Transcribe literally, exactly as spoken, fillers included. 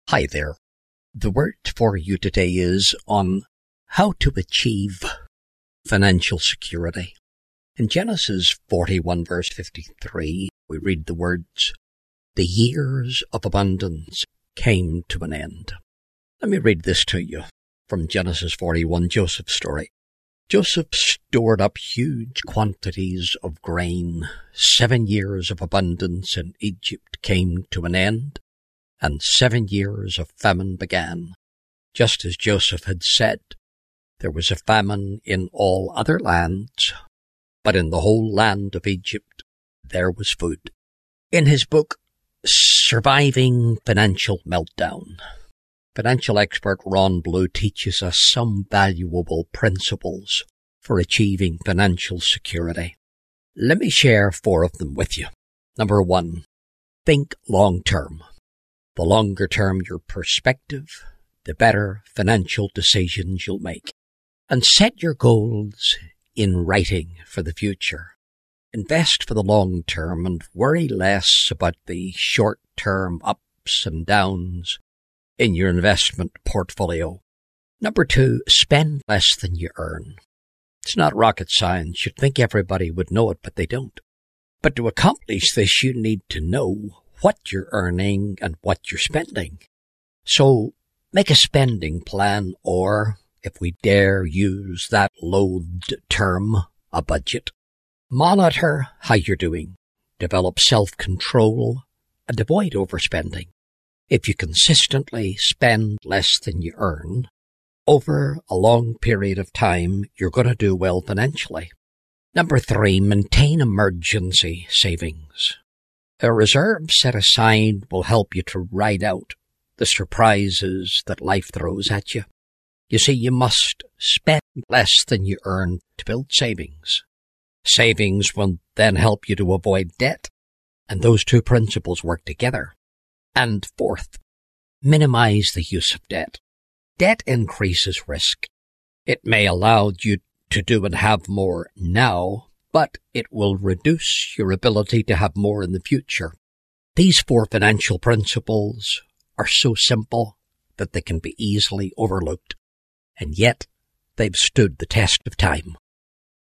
Hi there. The word for you today is on how to achieve financial security. In Genesis forty-one verse fifty-three, we read the words, "The years of abundance came to an end." Let me read this to you from Genesis forty-one, Joseph's story. Joseph stored up huge quantities of grain. Seven years of abundance in Egypt came to an end, and seven years of famine began. Just as Joseph had said, there was a famine in all other lands, but in the whole land of Egypt there was food. In his book, Surviving Financial Meltdown, financial expert Ron Blue teaches us some valuable principles for achieving financial security. Let me share four of them with you. Number one, think long-term. The longer term your perspective, the better financial decisions you'll make. And set your goals in writing for the future. Invest for the long term and worry less about the short-term ups and downs in your investment portfolio. Number two, spend less than you earn. It's not rocket science. You'd think everybody would know it, but they don't. But to accomplish this, you need to know what you're earning and what you're spending. So make a spending plan, or, if we dare use that loathed term, a budget. Monitor how you're doing. Develop self-control and avoid overspending. If you consistently spend less than you earn, over a long period of time, you're going to do well financially. Number three, maintain emergency savings. A reserve set aside will help you to ride out the surprises that life throws at you. You see, you must spend less than you earn to build savings. Savings will then help you to avoid debt, and those two principles work together. And fourth, minimize the use of debt. Debt increases risk. It may allow you to do and have more now, but it will reduce your ability to have more in the future. These four financial principles are so simple that they can be easily overlooked, and yet they've stood the test of time.